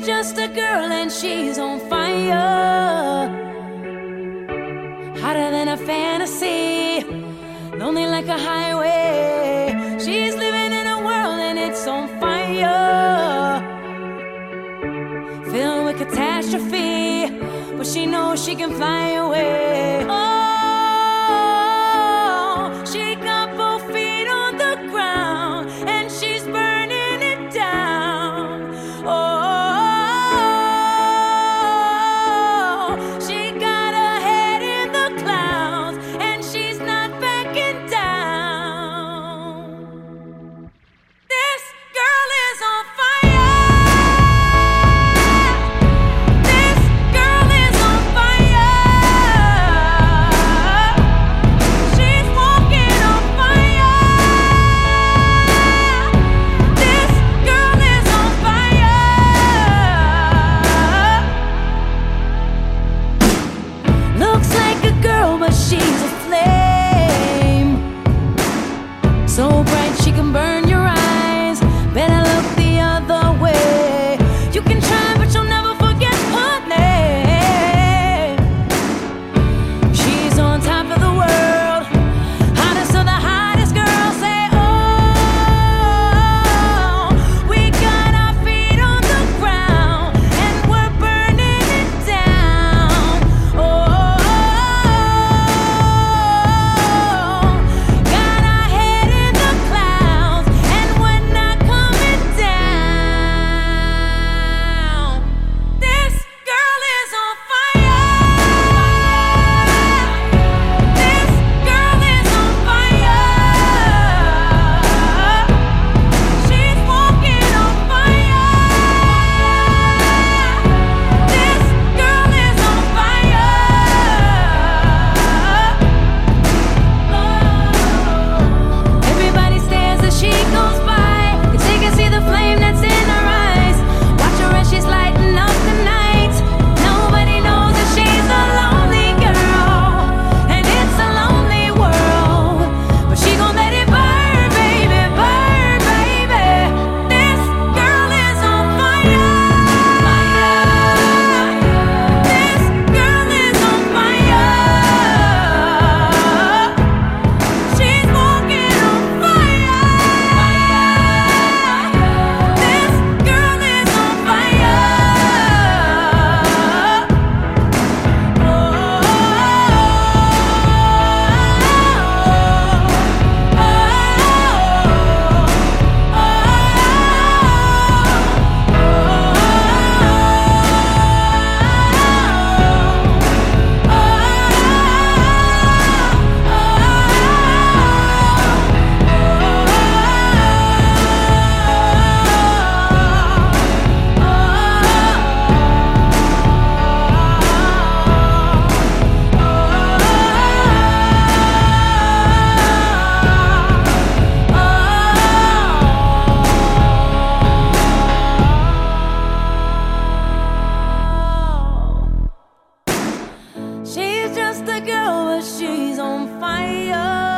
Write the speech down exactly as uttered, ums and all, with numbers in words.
just a girl and she's on fire, hotter than a fantasy, lonely like a highway. She's living in a world and it's on fire, filled with catastrophe, but she knows she can fly away. Oh, she got both feet on the ground and she's burning it down. Oh, she got her head in the clouds and she's not backing down. This girl is on fire. She's a flame, so bright she can burn your eyes. Better look the other way. You can try, but you'll never forget her name. She's on top of the world, hottest of the hottest girls. Say, oh, we got our feet on the ground and we're burning it down. Oh, she's just a girl, but she's on fire.